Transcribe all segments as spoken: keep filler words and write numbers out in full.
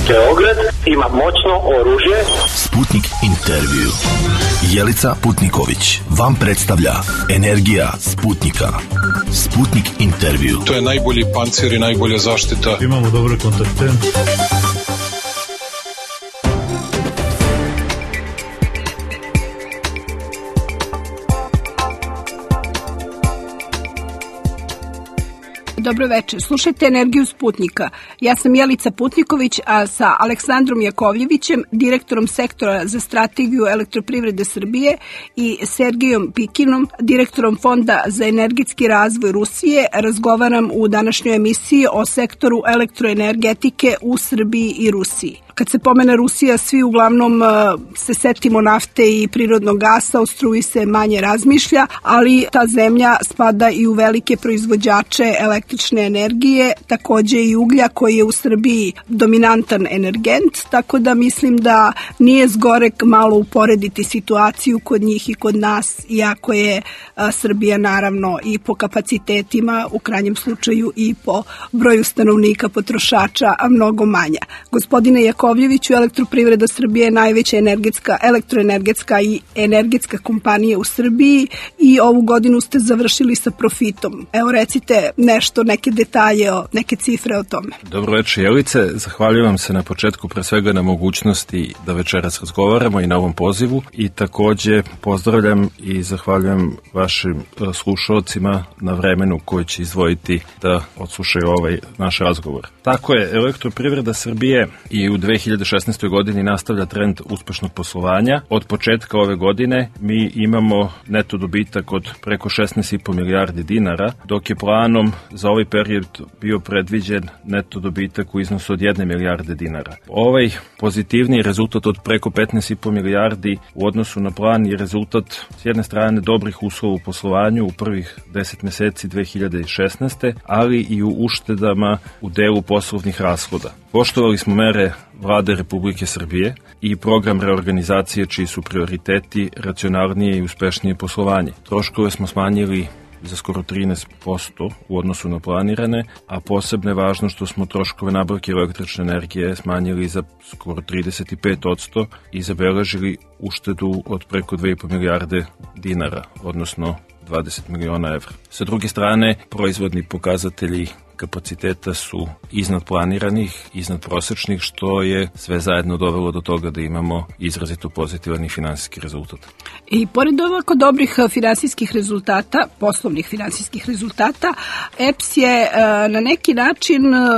Beograd ima moćno oružje. Sputnik intervju. Jelica Putniković vam predstavlja Energija Sputnika. Sputnik intervju. To je najbolji pancir i najbolja zaštita. Imamo dobre kontakte. Dobro večer. Slušajte Energiju Sputnika. Ja sam Jelica Putniković, a sa Aleksandrom Jakovljevićem, direktorom sektora za strategiju Elektroprivrede Srbije, i Sergijom Pikinom, direktorom Fonda za energetski razvoj Rusije, razgovaram u današnjoj emisiji o sektoru elektroenergetike u Srbiji i Rusiji. Kad se pomene Rusija, svi uglavnom se setimo nafte i prirodnog gasa, o struji se manje razmišlja, ali ta zemlja spada i u velike proizvođače električne energije, takođe i uglja koji je u Srbiji dominantan energent, tako da mislim da nije zgorek malo uporediti situaciju kod njih i kod nas, iako je Srbija naravno i po kapacitetima, u krajnjem slučaju i po broju stanovnika potrošača, a mnogo manja. Gospodine Jakovljeviću, Elektroprivreda Srbije je najveća energetska, elektroenergetska i energetska kompanija u Srbiji i ovu godinu ste završili sa profitom. Evo recite nešto, neke detalje, neke cifre o tome. Dobro večer, Jelice. Zahvaljujem vam se na početku pre svega na mogućnosti da večeras razgovaramo i na ovom pozivu, i takođe pozdravljam i zahvaljujem vašim slušalcima na vremenu koji će izdvojiti da odslušaju ovaj naš razgovor. Tako je, Elektroprivreda Srbije i u dve hiljade šesnaestoj. godini nastavlja trend uspešnog poslovanja. Od početka ove godine mi imamo neto dobitak od preko šesnaest i po milijardi dinara, dok je planom za ovaj period bio predviđen neto dobitak u iznosu od jedne milijarde dinara. Ovaj pozitivni rezultat od preko petnaest i po milijardi u odnosu na plan je rezultat s jedne strane dobrih uslova u poslovanju u prvih deset meseci dve hiljade šesnaeste. ali i u uštedama u delu poslovnih rashoda. Poštovali smo mere Vlade Republike Srbije i program reorganizacije čiji su prioriteti racionalnije i uspešnije poslovanje. Troškove smo smanjili za skoro trinaest posto u odnosu na planirane, a posebno je važno što smo troškove nabavke električne energije smanjili za skoro trideset pet posto i zabeležili uštedu od preko dve i po milijarde dinara, odnosno dvadeset miliona evra. Sa druge strane, proizvodni pokazatelji kapaciteta su iznad planiranih, iznad prosečnih, što je sve zajedno dovelo do toga da imamo izrazito pozitivan i finansijski rezultat. I pored ovako dobrih finansijskih rezultata, poslovnih finansijskih rezultata, E P S je na neki način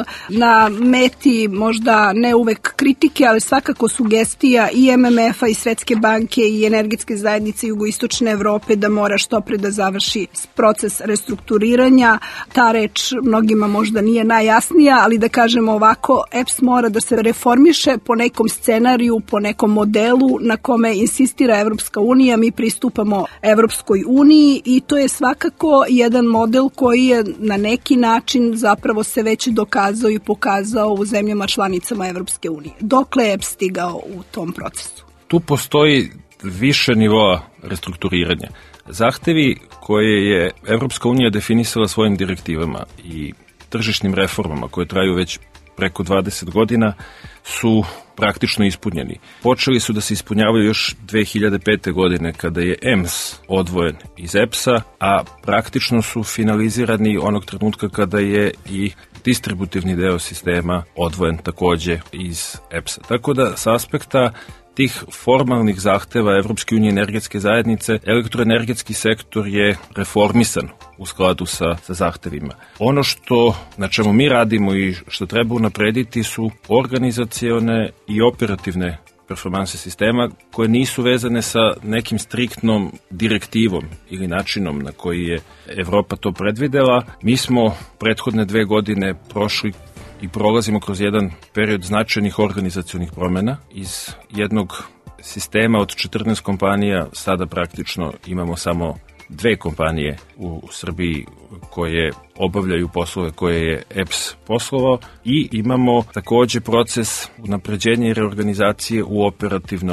na meti možda ne uvek kritike, ali svakako sugestija i M M F-a i Svetske banke i energetske zajednice Jugoistočne Evrope da mora što pre da završi proces restrukturiranja. Ta reč mnogima možda nije najjasnija, ali da kažemo ovako, E P S mora da se reformiše po nekom scenariju, po nekom modelu na kome insistira Evropska unija. Mi pristupamo Evropskoj uniji i to je svakako jedan model koji je na neki način zapravo se već dokazao i pokazao u zemljama članicama Evropske unije. Dokle je E P S stigao u tom procesu? Tu postoji više nivoa restrukturiranja. Zahtevi koje je Evropska unija definisala svojim direktivama i tržišnim reformama koje traju već preko dvadeset godina su praktično ispunjeni. Počeli su da se ispunjavaju još dve hiljade pete. godine kada je E M S odvojen iz E P S-a, a praktično su finalizirani onog trenutka kada je i distributivni deo sistema odvojen takođe iz E P S-a. Tako da sa aspekta tih formalnih zahteva Evropske unije energetske zajednice, elektroenergetski sektor je reformisan u skladu sa, sa zahtevima. Ono što, na čemu mi radimo i što treba unaprediti su organizacione i operativne performanse sistema koje nisu vezane sa nekim striktnom direktivom ili načinom na koji je Evropa to predvidela. Mi smo prethodne dve godine prošli i prolazimo kroz jedan period značajnih organizacionih promena. Iz jednog sistema od četrnaest kompanija sada praktično imamo samo dve kompanije u Srbiji koje obavljaju poslove koje je E P S poslovao i imamo takođe proces unapređenja i reorganizacije u operativnom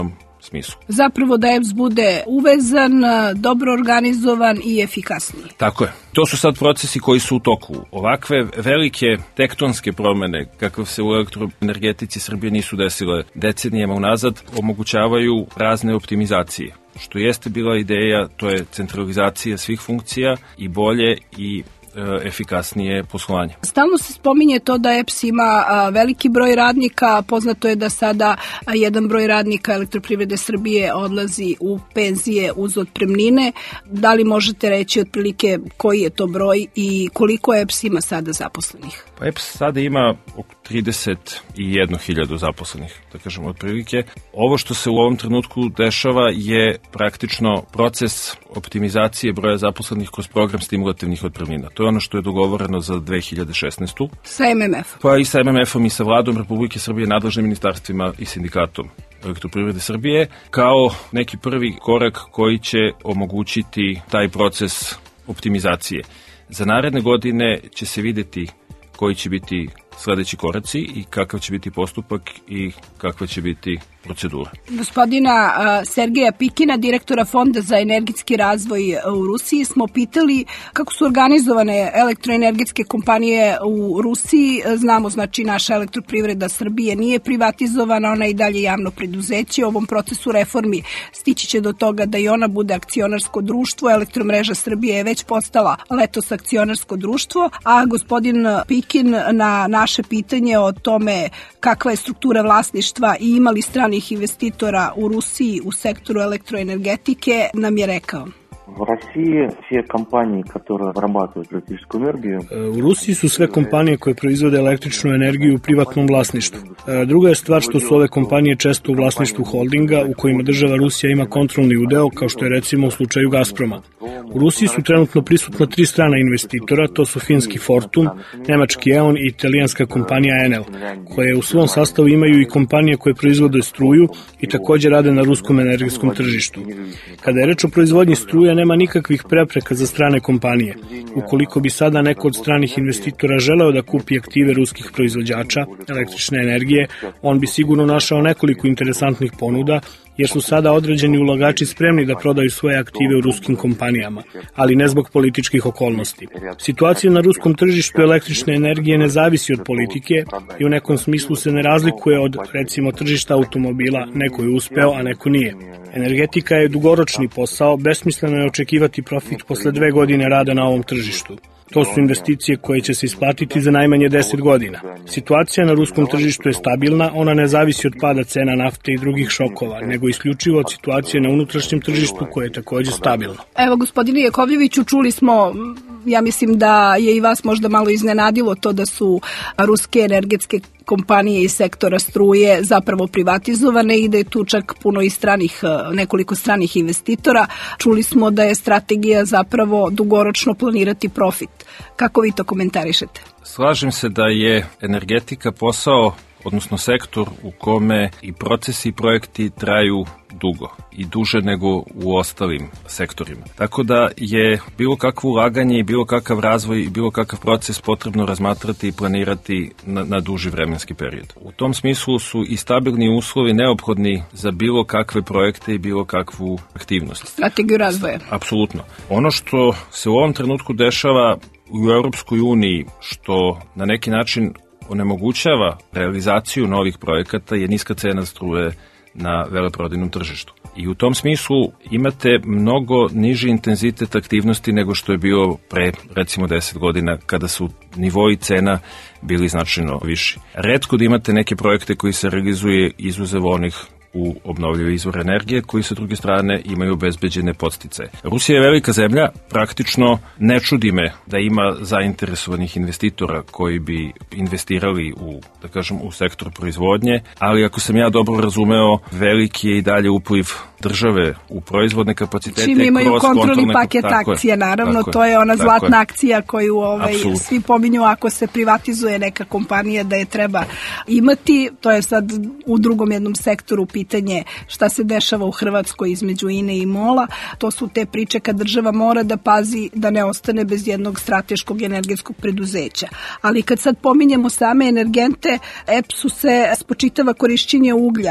smislu. Zapravo da E P S bude uvezan, dobro organizovan i efikasniji. Tako je. To su sad procesi koji su u toku. Ovakve velike tektonske promene, kakve se u elektroenergetici Srbije nisu desile decenijama unazad, omogućavaju razne optimizacije. Što jeste bila ideja, to je centralizacija svih funkcija i bolje i efikasnije poslovanje. Stalno se spominje to da E P S ima veliki broj radnika, poznato je da sada jedan broj radnika Elektroprivrede Srbije odlazi u penzije uz otpremnine. Da li možete reći otprilike koji je to broj i koliko E P S ima sada zaposlenih? Pa E P S sada ima oko trideset jednu hiljadu zaposlenih, da kažemo otprilike. Ovo što se u ovom trenutku dešava je praktično proces optimizacije broja zaposlenih kroz program stimulativnih otpremnina. To je ono što je dogovoreno za dve hiljade šesnaestu. Sa M M F-om? Pa i sa M M F-om i sa Vladom Republike Srbije, nadležnim ministarstvima i sindikatom Elektroprivrede Srbije, kao neki prvi korak koji će omogućiti taj proces optimizacije. Za naredne godine će se videti koji će biti sledeći koraci i kakav će biti postupak i kakva će biti procedura. Gospodina Sergeja Pikina, direktora Fonda za energetski razvoj u Rusiji, smo pitali kako su organizovane elektroenergetske kompanije u Rusiji. Znamo, znači, naša Elektroprivreda Srbije nije privatizovana, ona je i dalje javno preduzeće. U ovom procesu reformi stići će do toga da i ona bude akcionarsko društvo. Elektromreža Srbije je već postala letos akcionarsko društvo, a gospodin Pikin na naše pitanje o tome kakva je struktura vlasništva i ima li stranih investitora u Rusiji u sektoru elektroenergetike nam je rekao. В России все компании, которые обрабатывают электрическую энергию... U Rusiji su sve kompanije koje proizvode električnu energiju u privatnom vlasništvu. Druga je stvar što su ove kompanije često u vlasništvu holdinga u kojima država Rusija ima kontrolni udeo, kao što je recimo u slučaju Gazproma. U Rusiji su trenutno prisutna tri strana investitora, to su finski Fortum, nemački E.ON i italijanska kompanija Enel, koje u svom sastavu imaju i kompanije koje proizvode struju i takođe rade na ruskom energetskom tržištu. Kada je reč o proizvodnji struje, nema nikakvih prepreka za strane kompanije. Ukoliko bi sada neko od stranih investitora želeo da kupi aktive ruskih proizvođača električne energije, on bi sigurno našao nekoliko interesantnih ponuda, jer su sada određeni ulagači spremni da prodaju svoje aktive u ruskim kompanijama, ali ne zbog političkih okolnosti. Situacija na ruskom tržištu električne energije ne zavisi od politike i u nekom smislu se ne razlikuje od, recimo, tržišta automobila, neko je uspeo, a neko nije. Energetika je dugoročni posao, besmisleno je očekivati profit posle dve godine rada na ovom tržištu. To su investicije koje će se isplatiti za najmanje deset godina. Situacija na ruskom tržištu je stabilna, ona ne zavisi od pada cena nafte i drugih šokova, nego isključivo od situacije na unutrašnjem tržištu koje je takođe stabilno. Evo, gospodine Jakovljeviću, čuli smo, ja mislim da je i vas možda malo iznenadilo to da su ruske energetske kompanije iz sektora struje zapravo privatizovane i da je tu čak puno i stranih, nekoliko stranih investitora. Čuli smo da je strategija zapravo dugoročno planirati profit. Kako vi to komentarišete? Slažem se da je energetika posao, odnosno sektor u kome i procesi i projekti traju dugo i duže nego u ostalim sektorima. Tako da je bilo kakvo ulaganje i bilo kakav razvoj i bilo kakav proces potrebno razmatrati i planirati na, na duži vremenski period. U tom smislu su i stabilni uslovi neophodni za bilo kakve projekte i bilo kakvu aktivnost. Strategiju razvoja. Apsolutno. Ono što se u ovom trenutku dešava u Europskoj uniji, što na neki način onemogućava realizaciju novih projekata, je niska cena struje na veleprodajnom tržištu. I u tom smislu imate mnogo niži intenzitet aktivnosti nego što je bio pre, recimo, deset godina, kada su nivoi cena bili značajno viši. Retko da imate neke projekte koji se realizuje izuzev onih u obnovljive izvore energije, koji sa druge strane imaju obezbeđene podsticaje. Rusija je velika zemlja, praktično ne čudi me da ima zainteresovanih investitora koji bi investirali u, da kažem, u sektor proizvodnje, ali ako sam ja dobro razumeo, veliki je i dalje upliv države u proizvodne kapacitete. Čim imaju kontrolni paket akcija, naravno, to je ona zlatna akcija koju ovaj, svi pominju ako se privatizuje neka kompanija da je treba imati. To je sad u drugom jednom sektoru pitanje šta se dešava u Hrvatskoj između I N E i MOL-a. To su te priče kad država mora da pazi da ne ostane bez jednog strateškog energetskog preduzeća. Ali kad sad pominjemo same energente, E P S-u se spočitava korišćenje uglja,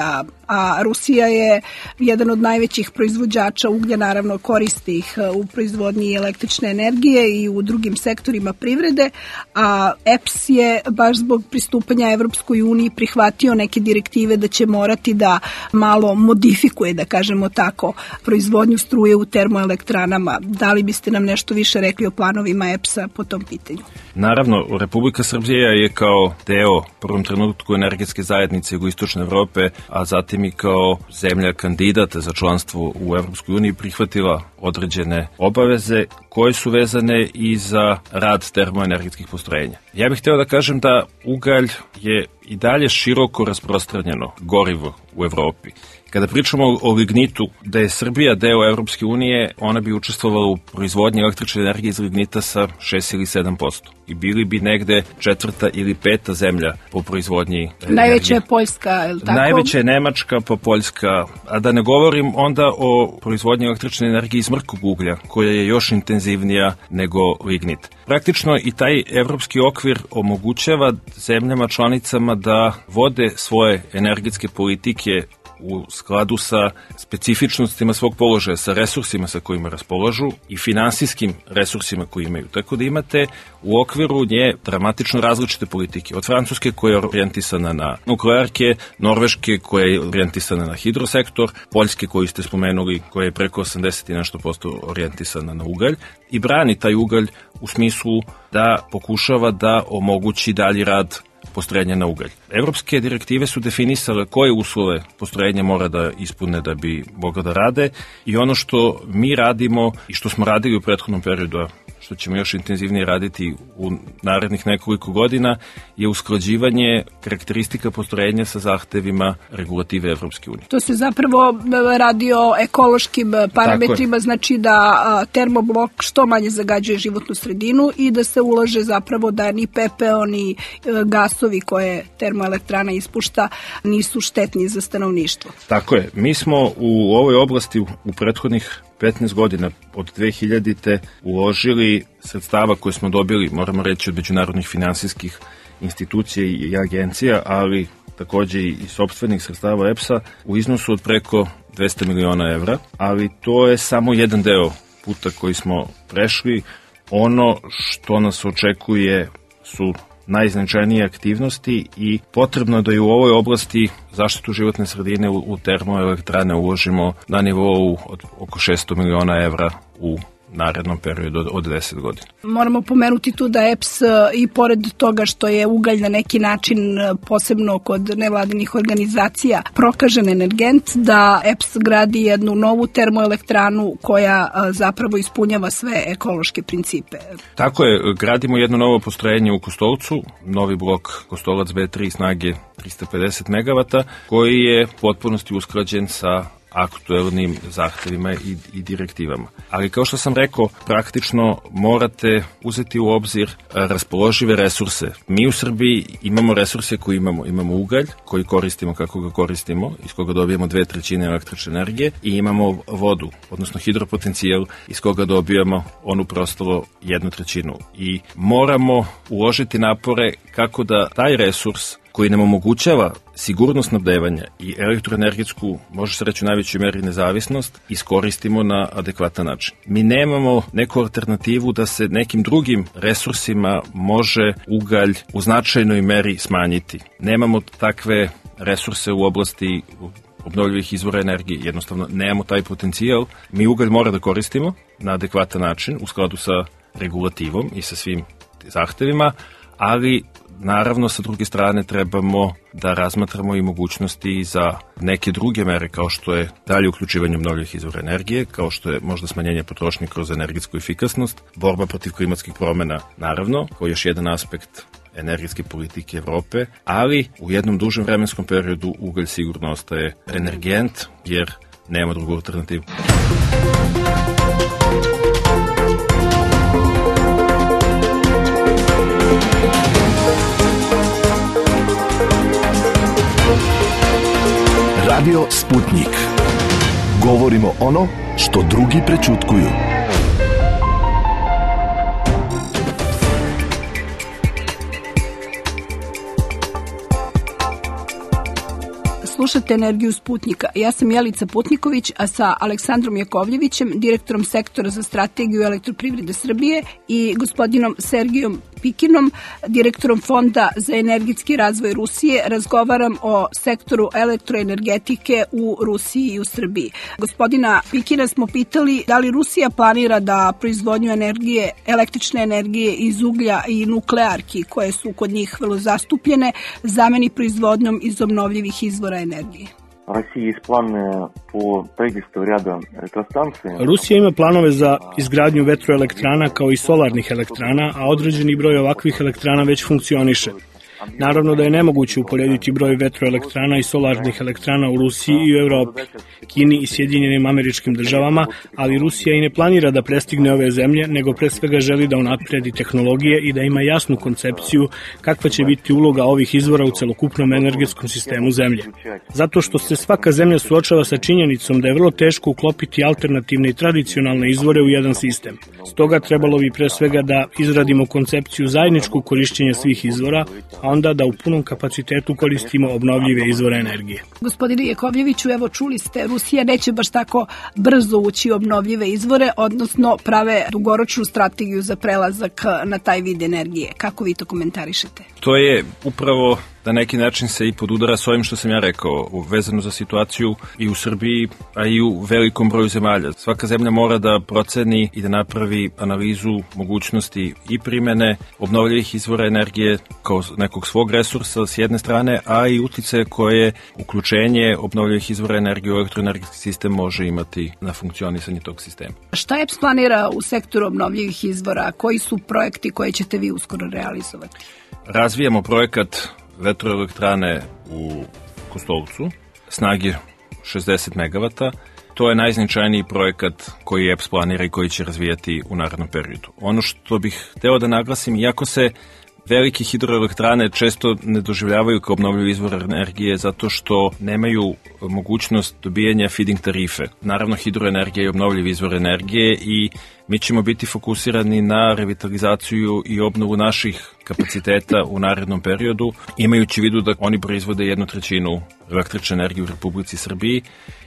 a Rusija je jedan od najvećih proizvođača uglja, naravno koristi ih u proizvodnji električne energije i u drugim sektorima privrede, a E P S je baš zbog pristupanja Evropskoj uniji prihvatio neke direktive da će morati da malo modifikuje, da kažemo tako, proizvodnju struje u termoelektranama. Da li biste nam nešto više rekli o planovima E P S-a po tom pitanju? Naravno, Republika Srbija je kao deo u prvom trenutku energetske zajednice jugoistočne Evrope, a zatim i kao zemlja kandidata za članstvo u Evropskoj uniji prihvatila određene obaveze koje su vezane i za rad termoenergetskih postrojenja. Ja bih hteo da kažem da ugalj je i dalje široko rasprostranjeno gorivo u Evropi. Kada pričamo o lignitu, da je Srbija deo Evropske unije, ona bi učestvovala u proizvodnji električne energije iz lignita sa šest ili sedam posto. I bili bi negde četvrta ili peta zemlja po proizvodnji energije. Najveća je Poljska, je li tako? Najveća je Nemačka, pa Poljska. A da ne govorim onda o proizvodnji električne energije iz mrkog uglja, koja je još intenzivnija nego lignit. Praktično i taj evropski okvir omogućava zemljama članicama da vode svoje energetske politike u skladu sa specifičnostima svog položaja, sa resursima sa kojima raspolažu i finansijskim resursima koje imaju. Tako da imate u okviru nje dramatično različite politike. Od Francuske koja je orijentisana na nuklearke, Norveške koja je orijentisana na hidrosektor, Poljske koju ste spomenuli koja je preko osamdeset i nešto posto orijentisana na ugalj i brani taj ugalj u smislu da pokušava da omogući dalji rad postrojenja na ugalj. Evropske direktive su definisale koje uslove postrojenja mora da ispune da bi mogla da rade i ono što mi radimo i što smo radili u prethodnom periodu, a što ćemo još intenzivnije raditi u narednih nekoliko godina, je usklađivanje karakteristika postrojenja sa zahtevima regulative Evropske unije. To se zapravo radi o ekološkim parametrima, znači da termoblok što manje zagađuje životnu sredinu i da se ulaže zapravo da ni pepeo, ni gasovi koje termoelektrana ispušta nisu štetni za stanovništvo. Tako je. Mi smo u ovoj oblasti u prethodnih petnaest godina od dve hiljadite uložili sredstava koje smo dobili, moramo reći, od međunarodnih finansijskih institucija i agencija, ali takođe i sopstvenih sredstava E P S-a u iznosu od preko dvesta miliona evra, ali to je samo jedan deo puta koji smo prešli. Ono što nas očekuje su najznačajnije aktivnosti i potrebno je da i u ovoj oblasti zaštitu životne sredine u, u termoelektrane uložimo na nivou od oko šesto miliona evra u narednom periodu od, od deset godina. Moramo pomenuti tu da E P S i pored toga što je ugalj na neki način posebno kod nevladinih organizacija prokažen energent, da E P S gradi jednu novu termoelektranu koja zapravo ispunjava sve ekološke principe. Tako je, gradimo jedno novo postrojenje u Kostolcu, novi blok Kostolac B tri snage trista pedeset megavata, koji je u potpunosti usklađen sa aktuelnim zahtevima i, i direktivama. Ali kao što sam rekao, praktično morate uzeti u obzir raspoložive resurse. Mi u Srbiji imamo resurse koje imamo. Imamo ugalj koji koristimo kako ga koristimo, iz koga dobijamo dve trećine električne energije i imamo vodu, odnosno hidropotencijal iz koga dobijamo onu prostalo jednu trećinu. I moramo uložiti napore kako da taj resurs koji nam omogućava sigurnost snabdevanja i elektroenergetsku, može se reći u najvećoj meri nezavisnost, iskoristimo na adekvatan način. Mi nemamo neku alternativu da se nekim drugim resursima može ugalj u značajnoj meri smanjiti. Nemamo takve resurse u oblasti obnovljivih izvora energije, jednostavno nemamo taj potencijal. Mi ugalj mora da koristimo na adekvatan način u skladu sa regulativom i sa svim zahtevima, ali naravno, sa druge strane, trebamo da razmatramo i mogućnosti za neke druge mere, kao što je dalje uključivanje obnovljivih izvora energije, kao što je možda smanjenje potrošnje kroz energetsku efikasnost, borba protiv klimatskih promena, naravno, kao još jedan aspekt energetske politike Evrope, ali u jednom dužem vremenskom periodu ugalj sigurno ostaje energent, jer nema drugu alternativu. Radio Sputnik. Govorimo ono što drugi prećutkuju. slušate Energiju Sputnika. Ja sam Jelica Putniković, a sa Aleksandrom Jakovljevićem, direktorom sektora za strategiju elektroprivrede Srbije i gospodinom Sergijom Pikinom, direktorom Fonda za energetski razvoj Rusije, razgovaram o sektoru elektroenergetike u Rusiji i u Srbiji. Gospodina Pikina smo pitali da li Rusija planira da proizvodnju energije, električne energije iz uglja i nuklearki, koje su kod njih vrlo zastupljene, zameni proizvodnjom iz obnovljivih izvora energije. Rusija ima planove za izgradnju vetroelektrana kao i solarnih elektrana, a određeni broj ovakvih elektrana već funkcioniše. Naravno da je nemoguće uporediti broj vetroelektrana i solarnih elektrana u Rusiji i u Evropi, Kini i Sjedinjenim Američkim Državama, ali Rusija i ne planira da prestigne ove zemlje, nego pre svega želi da unapredi tehnologije i da ima jasnu koncepciju kakva će biti uloga ovih izvora u celokupnom energetskom sistemu zemlje. Zato što se svaka zemlja suočava sa činjenicom da je vrlo teško uklopiti alternativne i tradicionalne izvore u jedan sistem. Stoga trebalo bi pre svega da izradimo koncepciju zajedničkog korišćenja svih izvora, a onda da u punom kapacitetu koristimo obnovljive izvore energije. Gospodine Jakovljeviću, evo čuli ste, Rusija neće baš tako brzo ući u obnovljive izvore, odnosno prave dugoročnu strategiju za prelazak na taj vid energije. Kako vi to komentarišete? To je upravo na neki način se i podudara s ovim što sam ja rekao, vezano za situaciju i u Srbiji, a i u velikom broju zemalja. Svaka zemlja mora da proceni i da napravi analizu mogućnosti i primene obnovljivih izvora energije kao nekog svog resursa s jedne strane, a i uticaje koje uključenje obnovljivih izvora energije u elektroenergetski sistem može imati na funkcionisanje tog sistema. Šta E P S planira u sektoru obnovljivih izvora? Koji su projekti koje ćete vi uskoro realizovati? Razvijamo projekat vetroelektrane u Kostolcu, snage šezdeset megavata. To je najznačajniji projekat koji E P S planira i koji će razvijati u narednom periodu. Ono što bih hteo da naglasim, iako se velike hidroelektrane često ne doživljavaju kao obnovljivi izvor energije zato što nemaju mogućnost dobijanja feeding tarife. Naravno, hidroenergija je obnovljivi izvor energije i mi ćemo biti fokusirani na revitalizaciju i obnovu naših kapaciteta u narednom periodu, imajući u vidu da oni proizvode jednu trećinu električne energije u Republici Srbiji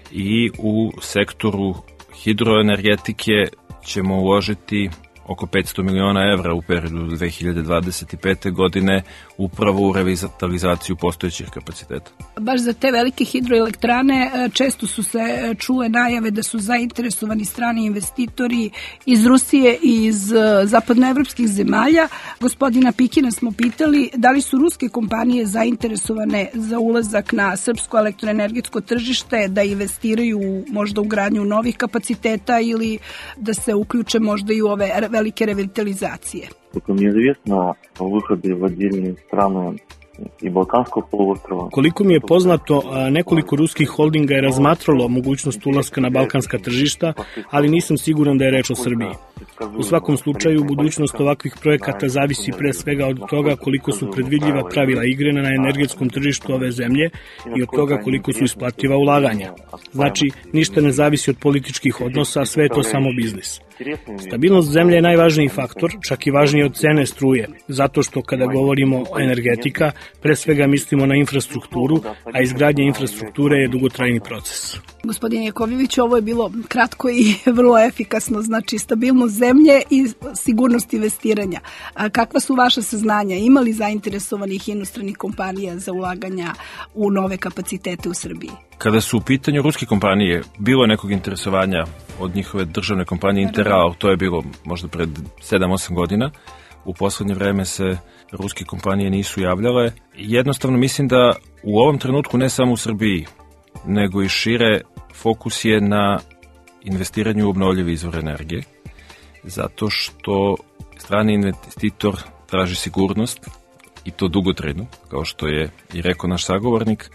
i u sektoru hidroenergetike ćemo uložiti oko petsto miliona evra u periodu dve hiljade dvadeset pete. godine upravo u revitalizaciju postojećih kapaciteta. Baš za te velike hidroelektrane često su se čule najave da su zainteresovani strani investitori iz Rusije i iz zapadnoevropskih zemalja. Gospodina Pikina smo pitali da li su ruske kompanije zainteresovane za ulazak na srpsko elektroenergetsko tržište, da investiraju možda u gradnju novih kapaciteta ili da se uključe možda i u ove velike revitalizacije. Kako mi je известно, выходы в отдельные страны i Balkanskog poluostrva. Koliko mi je poznato, nekoliko ruskih holdinga je razmatralo mogućnost ulaska na balkanska tržišta, ali nisam siguran da je reč o Srbiji. U svakom slučaju, budućnost ovakvih projekata zavisi pre svega od toga koliko su predvidljiva pravila igre na energetskom tržištu ove zemlje i od toga koliko su isplativa ulaganja. Znači, ništa ne zavisi od političkih odnosa, sve je to samo biznis. Stabilnost zemlje je najvažniji faktor, čak i važniji od cene struje, zato što kada govorimo o energetika, pre svega mislimo na infrastrukturu, a izgradnja infrastrukture je dugotrajni proces. Gospodine Jakovljević, ovo je bilo kratko i vrlo efikasno, znači stabilnost zemlje i sigurnost investiranja. A kakva su vaša saznanja? Ima li zainteresovanih inostranih kompanija za ulaganja u nove kapacitete u Srbiji? Kada su u pitanju ruske kompanije, bilo je nekog interesovanja od njihove državne kompanije Interal, to je bilo možda pred sedam osam godina. U poslednje vreme se ruske kompanije nisu javljale. Jednostavno mislim da u ovom trenutku ne samo u Srbiji, nego i šire fokus je na investiranju u obnovljive izvore energije, zato što strani investitor traži sigurnost i to dugotrajnu, kao što je i rekao naš sagovornik,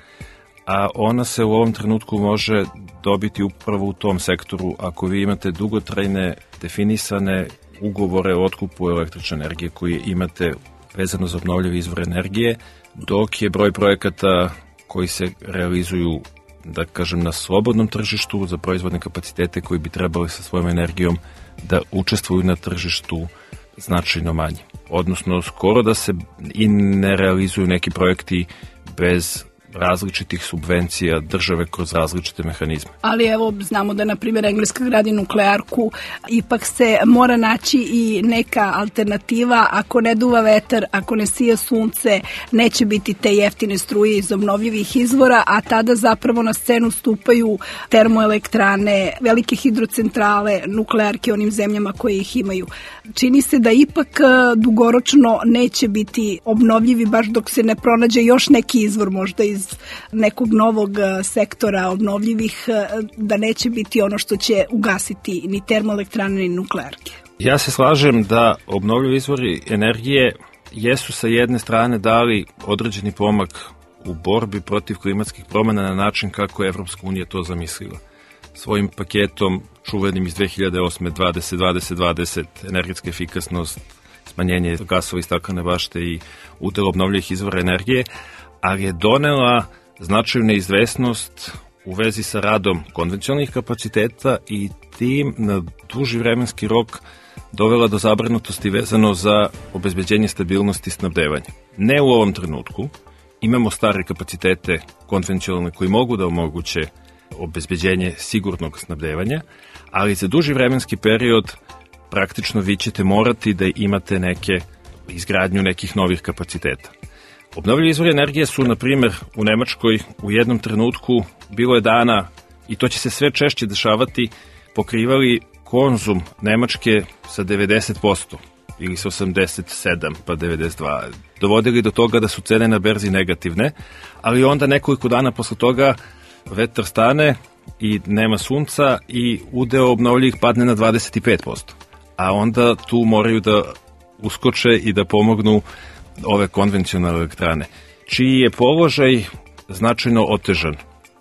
a ona se u ovom trenutku može dobiti upravo u tom sektoru ako vi imate dugotrajne definisane ugovore o otkupu električne energije koje imate vezano za obnovljive izvore energije, dok je broj projekata koji se realizuju, da kažem, na slobodnom tržištu za proizvodne kapacitete koji bi trebali sa svojom energijom da učestvuju na tržištu značajno manje. Odnosno, skoro da se i ne realizuju neki projekti bez različitih subvencija države kroz različite mehanizme. Ali evo, znamo da, na primjer, Engleska gradi nuklearku, ipak se mora naći i neka alternativa. Ako ne duva vetar, ako ne sija sunce, neće biti te jeftine struje iz obnovljivih izvora, a tada zapravo na scenu stupaju termoelektrane, velike hidrocentrale, nuklearke onim zemljama koje ih imaju. Čini se da ipak dugoročno neće biti obnovljivi baš dok se ne pronađe još neki izvor, možda iz nekog novog sektora obnovljivih, da neće biti ono što će ugasiti ni termoelektrane ni nuklearke. Ja se slažem da obnovljivi izvori energije jesu sa jedne strane dali određeni pomak u borbi protiv klimatskih promjena na način kako je Evropska unija to zamislila. Svojim paketom čuvenim iz dve hiljade osme dvadeset dvadeset dvadeset energetska efikasnost, smanjenje gasova i staklene bašte i udel obnovljivih izvora energije, ali je donela značajnu neizvesnost u vezi sa radom konvencionalnih kapaciteta i tim na duži vremenski rok dovela do zabrinutosti vezano za obezbeđenje stabilnosti snabdevanja. Ne u ovom trenutku. Imamo stare kapacitete konvencionalne koji mogu da omoguće obezbeđenje sigurnog snabdevanja, ali za duži vremenski period praktično vi ćete morati da imate neke izgradnju nekih novih kapaciteta. Obnovljivi izvori energije su, na primjer, u Nemačkoj u jednom trenutku bilo je dana, i to će se sve češće dešavati, pokrivali konzum Nemačke sa devedeset posto ili sa osamdeset sedam pa devedeset dva. Dovodili do toga da su cene na berzi negativne, ali onda nekoliko dana posle toga vetar stane i nema sunca i udeo obnovljivih padne na dvadeset pet posto. A onda tu moraju da uskoče i da pomognu ove konvencionalne elektrane, čiji je položaj značajno otežan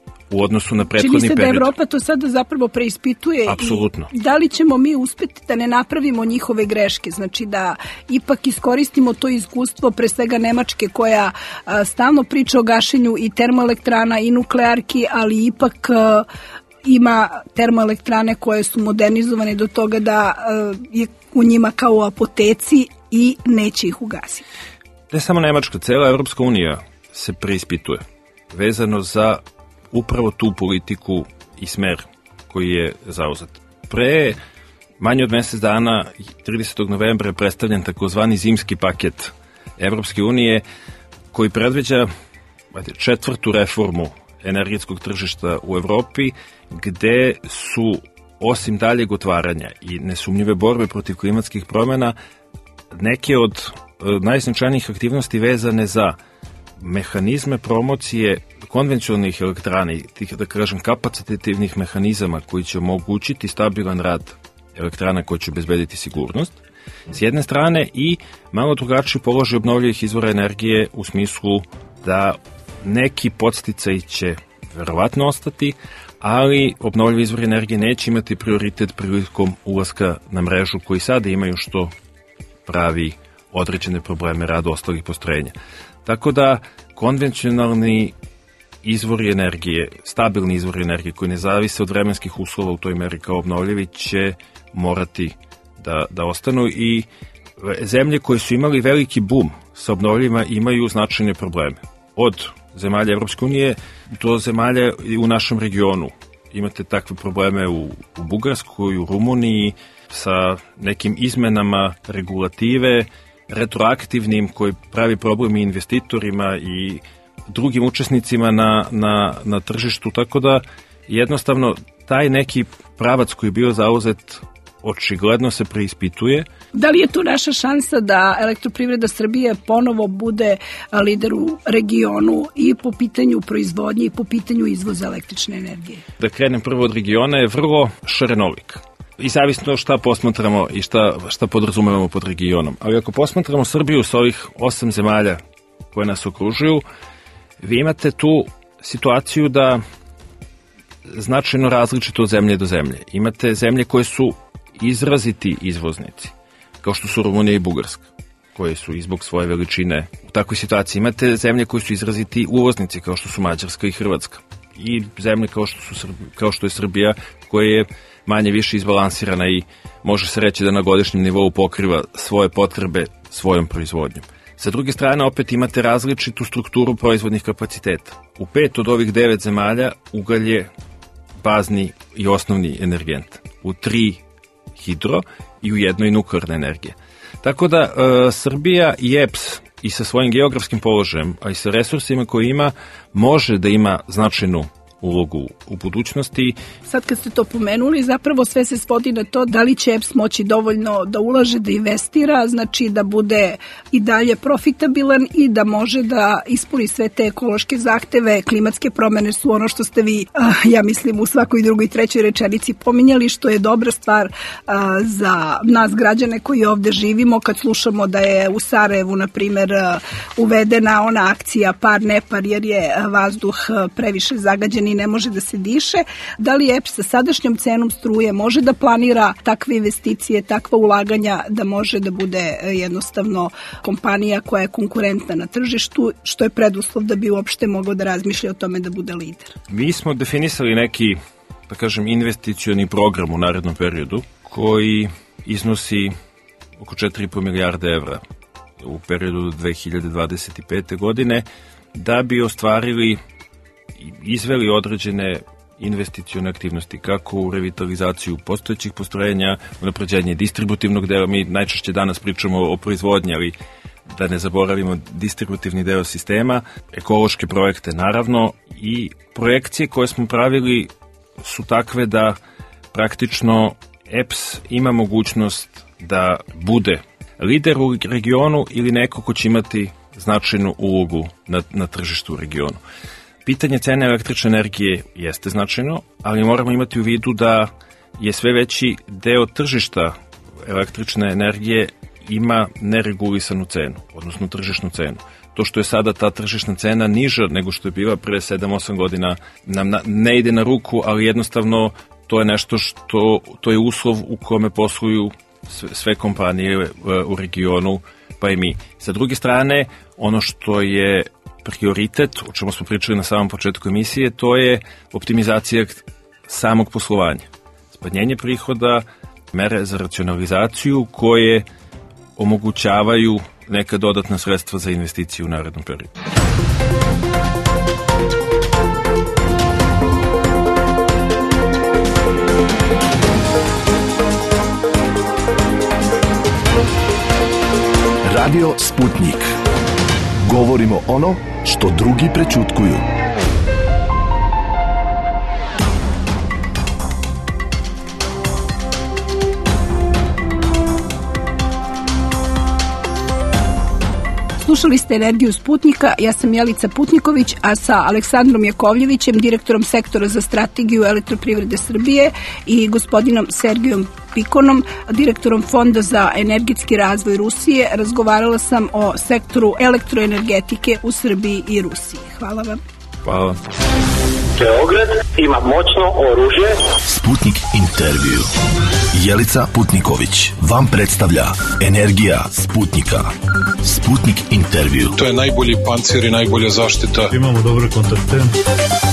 u odnosu na prethodni period. Čini se da Evropa to sada zapravo preispituje. Apsolutno. I da li ćemo mi uspeti da ne napravimo njihove greške, znači da ipak iskoristimo to iskustvo, pre svega Nemačke, koja a, stalno priča o gašenju i termoelektrana i nuklearki, ali ipak a, ima termoelektrane koje su modernizovane do toga da a, je u njima kao u apoteci i neće ih ugasiti. Ne samo Nemačka, cela Evropska unija se preispituje vezano za upravo tu politiku i smer koji je zauzet. Pre manje od mesec dana, tridesetog novembra, je predstavljen takozvani zimski paket Evropske unije koji predviđa četvrtu reformu energetskog tržišta u Evropi, gde su osim daljeg otvaranja i nesumnjive borbe protiv klimatskih promjena neke od najznačajnijih aktivnosti vezane za mehanizme promocije konvencionalnih elektrana i tih, da kažem, kapacitativnih mehanizama koji će omogućiti stabilan rad elektrana koji će obezbediti sigurnost, s jedne strane, i malo drugačiji položaj obnovljivih izvora energije u smislu da neki podsticaj će verovatno ostati, ali obnovljivi izvori energije neće imati prioritet prilikom ulaska na mrežu koji sada imaju, što pravi određene probleme rada ostalih postrojenja. Tako da konvencionalni izvori energije, stabilni izvori energije koji ne zavise od vremenskih uslova u toj meri kao obnovljivi, će morati da, da ostanu, i zemlje koje su imali veliki bum sa obnovljivima imaju značajne probleme. Od zemalja Evropske unije do zemalja u našem regionu. Imate takve probleme u, u Bugarskoj, u Rumuniji, sa nekim izmenama regulative, retroaktivnim, koji pravi problem i investitorima i drugim učesnicima na, na, na tržištu, tako da jednostavno taj neki pravac koji je bio zauzet očigledno se preispituje. Da li je tu naša šansa da Elektroprivreda Srbije ponovo bude lider u regionu i po pitanju proizvodnje i po pitanju izvoza električne energije? Da krenem prvo od regiona, je vrlo šarenolik. I zavisno šta posmatramo i šta, šta podrazumevamo pod regionom. Ali ako posmatramo Srbiju sa ovih osam zemalja koje nas okružuju, vi imate tu situaciju da značajno različito od zemlje do zemlje. Imate zemlje koje su izraziti izvoznici, kao što su Rumunija i Bugarska, koje su i zbog svoje veličine u takvoj situaciji. Imate zemlje koje su izraziti uvoznici, kao što su Mađarska i Hrvatska. I zemlje kao što, su, kao što je Srbija, koja je manje više izbalansirana i može se reći da na godišnjem nivou pokriva svoje potrebe svojom proizvodnjom. Sa druge strane, opet imate različitu strukturu proizvodnih kapaciteta. U pet od ovih devet zemalja ugalj je bazni i osnovni energent. U tri hidro i u jednoj nuklearna energija. Tako da e, Srbija i E P S i sa svojim geografskim položajem, a i sa resursima koje ima, može da ima značajnu ulogu u budućnosti. Sad kad ste to pomenuli, zapravo sve se svodi na to da li će E P S moći dovoljno da ulaže, da investira, znači da bude i dalje profitabilan i da može da ispuni sve te ekološke zahteve. Klimatske promene su ono što ste vi, ja mislim, u svakoj drugoj i trećoj rečenici pominjali, što je dobra stvar za nas građane koji ovde živimo. Kad slušamo da je u Sarajevu, na primer, uvedena ona akcija par ne par jer je vazduh previše zagađen i ne može da se diše, da li E P S sa sadašnjom cenom struje može da planira takve investicije, takva ulaganja, da može da bude jednostavno kompanija koja je konkurentna na tržištu, što je preduslov da bi uopšte mogao da razmišlja o tome da bude lider? Mi smo definisali neki, da kažem, investicioni program u narednom periodu koji iznosi oko četiri i po milijarde evra u periodu dve hiljade dvadeset pete. godine, da bi ostvarili i izveli određene investicione aktivnosti, kako u revitalizaciju postojećih postrojenja, unapređenje distributivnog dela. Mi najčešće danas pričamo o proizvodnji, ali da ne zaboravimo distributivni deo sistema, ekološke projekte naravno, i projekcije koje smo pravili su takve da praktično E P S ima mogućnost da bude lider u regionu ili neko ko će imati značajnu ulogu na, na tržištu u regionu. Pitanje cene električne energije jeste značajno, ali moramo imati u vidu da je sve veći deo tržišta električne energije ima neregulisanu cenu, odnosno tržišnu cenu. To što je sada ta tržišna cena niža nego što je bila pre sedam osam godina nam ne ide na ruku, ali jednostavno to je nešto što, to je uslov u kome posluju sve kompanije u regionu, pa i mi. Sa druge strane, ono što je prioritet, o čemu smo pričali na samom početku emisije, to je optimizacija samog poslovanja. Smanjenje prihoda, mere za racionalizaciju koje omogućavaju neka dodatna sredstva za investicije u narednom periodu. Radio Sputnik. Govorimo ono što drugi prećutkuju. Slušali ste Energiju Sputnika, ja sam Jelica Putniković, a sa Aleksandrom Jakovljevićem, direktorom sektora za strategiju Elektroprivrede Srbije, i gospodinom Sergijom Pikonom, direktorom Fonda za energetski razvoj Rusije, razgovarala sam o sektoru elektroenergetike u Srbiji i Rusiji. Hvala vam. Hvala. Beograd ima moćno oružje. Sputnik intervju. Jelica Putniković vam predstavlja Energija Sputnika. Sputnik intervju. To je najbolji pancir i najbolja zaštita. Imamo dobre kontakte.